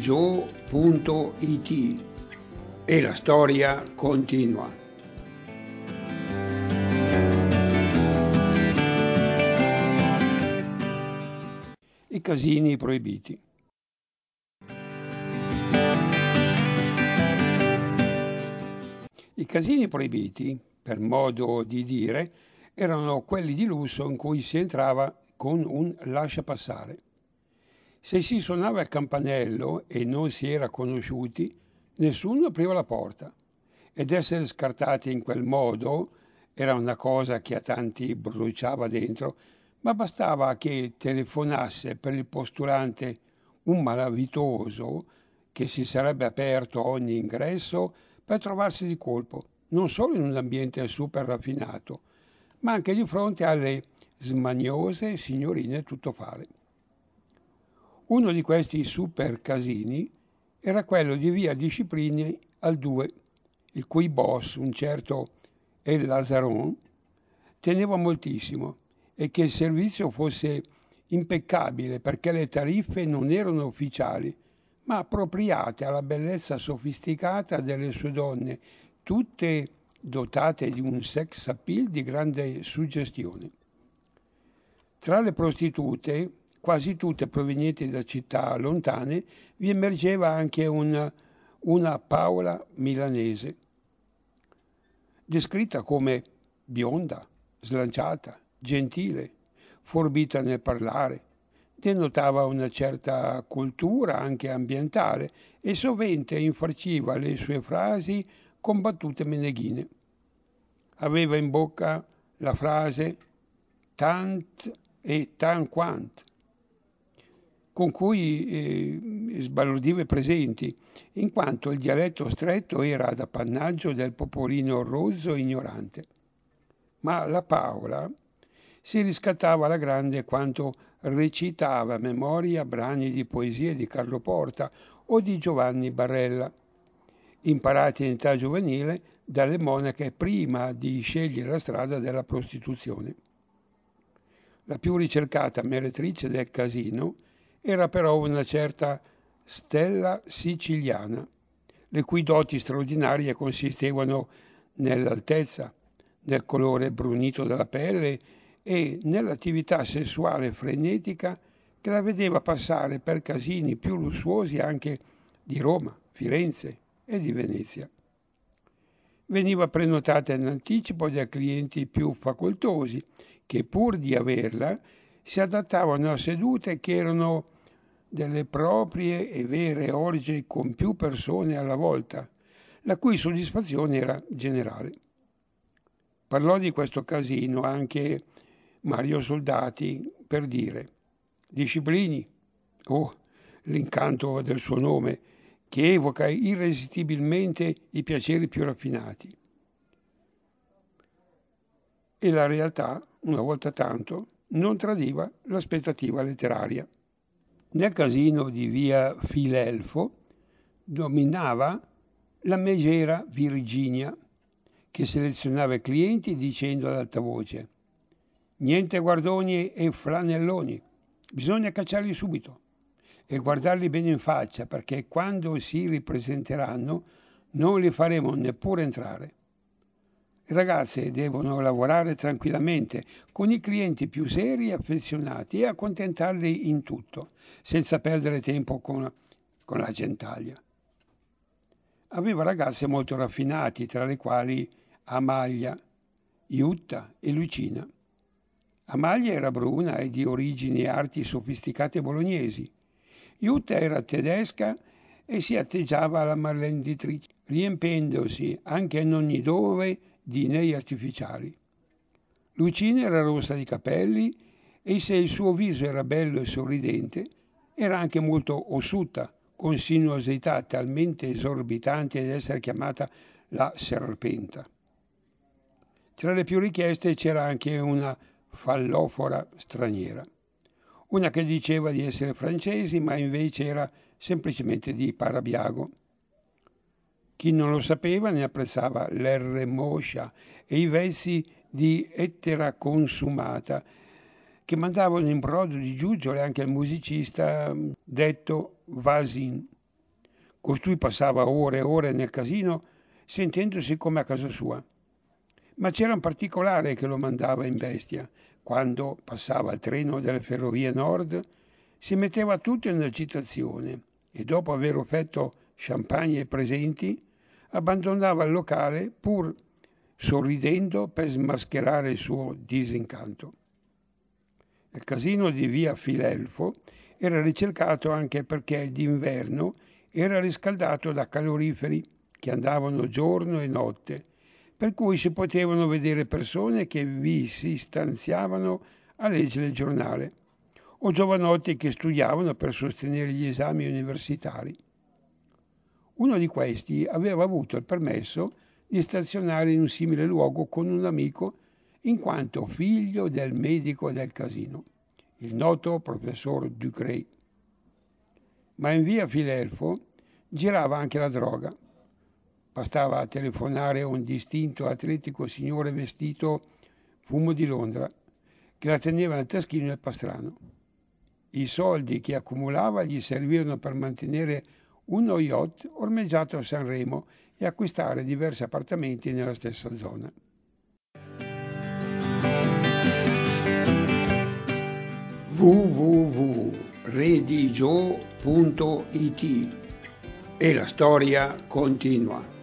joe.it e la storia continua. I casini proibiti. I casini proibiti, per modo di dire, erano quelli di lusso in cui si entrava con un lasciapassare. Se si suonava il campanello e non si era conosciuti, nessuno apriva la porta. Ed essere scartati in quel modo era una cosa che a tanti bruciava dentro, ma bastava che telefonasse per il postulante un malavitoso che si sarebbe aperto ogni ingresso per trovarsi di colpo, non solo in un ambiente super raffinato, ma anche di fronte alle smaniose signorine tuttofare. Uno di questi super casini era quello di via Discipline al 2, il cui boss, un certo El Lazaron, teneva moltissimo e che il servizio fosse impeccabile perché le tariffe non erano ufficiali, ma appropriate alla bellezza sofisticata delle sue donne, tutte dotate di un sex appeal di grande suggestione. Tra le prostitute, quasi tutte provenienti da città lontane, vi emergeva anche una Paola milanese, descritta come bionda, slanciata, gentile, forbita nel parlare, denotava una certa cultura anche ambientale e sovente infarciva le sue frasi con battute meneghine. Aveva in bocca la frase tant e tant quant, con cui sbalordiva i presenti, in quanto il dialetto stretto era ad appannaggio del popolino rozzo e ignorante. Ma la Paola si riscattava alla grande quanto recitava a memoria brani di poesie di Carlo Porta o di Giovanni Barella, imparati in età giovanile dalle monache prima di scegliere la strada della prostituzione. La più ricercata meretrice del casino era però una certa Stella Siciliana, le cui doti straordinarie consistevano nell'altezza, nel colore brunito della pelle e nell'attività sessuale frenetica che la vedeva passare per casini più lussuosi anche di Roma, Firenze e di Venezia. Veniva prenotata in anticipo da clienti più facoltosi che pur di averla si adattavano a sedute che erano delle proprie e vere orge con più persone alla volta, la cui soddisfazione era generale. Parlò di questo casino anche Mario Soldati per dire: Disciplini, oh, l'incanto del suo nome, che evoca irresistibilmente i piaceri più raffinati. E la realtà, una volta tanto, non tradiva l'aspettativa letteraria. Nel casino di via Filelfo dominava la megera Virginia, che selezionava i clienti dicendo ad alta voce: niente guardoni e flanelloni, bisogna cacciarli subito e guardarli bene in faccia, perché quando si ripresenteranno non li faremo neppure entrare. Le ragazze devono lavorare tranquillamente con i clienti più seri e affezionati e accontentarli in tutto, senza perdere tempo con la gentaglia. Aveva ragazze molto raffinate, tra le quali Amalia, Iutta e Lucina. Amalia era bruna e di origini e arti sofisticate bolognesi. Iutta era tedesca e si atteggiava alla marlenditrice, riempendosi anche in ogni dove di nei artificiali. Lucina era rossa di capelli e se il suo viso era bello e sorridente, era anche molto ossuta, con sinuosità talmente esorbitanti da essere chiamata la serpenta. Tra le più richieste c'era anche una fallofora straniera, una che diceva di essere francese ma invece era semplicemente di Parabiago. Chi non lo sapeva ne apprezzava l'R moscia e i vezzi di ettera consumata, che mandavano in brodo di giuggiole anche al musicista detto Vasin. Costui passava ore e ore nel casino sentendosi come a casa sua. Ma c'era un particolare che lo mandava in bestia. Quando passava il treno delle ferrovie nord, si metteva tutto in agitazione e dopo aver offerto champagne ai presenti, abbandonava il locale pur sorridendo per smascherare il suo disincanto. Il casino di via Filelfo era ricercato anche perché d'inverno era riscaldato da caloriferi che andavano giorno e notte, per cui si potevano vedere persone che vi si stanziavano a leggere il giornale o giovanotti che studiavano per sostenere gli esami universitari. Uno di questi aveva avuto il permesso di stazionare in un simile luogo con un amico in quanto figlio del medico del casino, il noto professor Ducré. Ma in via Filelfo girava anche la droga. Bastava telefonare a un distinto atletico signore vestito fumo di Londra, che la teneva nel taschino del pastrano. I soldi che accumulava gli servirono per mantenere uno yacht ormeggiato a Sanremo e acquistare diversi appartamenti nella stessa zona. www.redigio.it e la storia continua.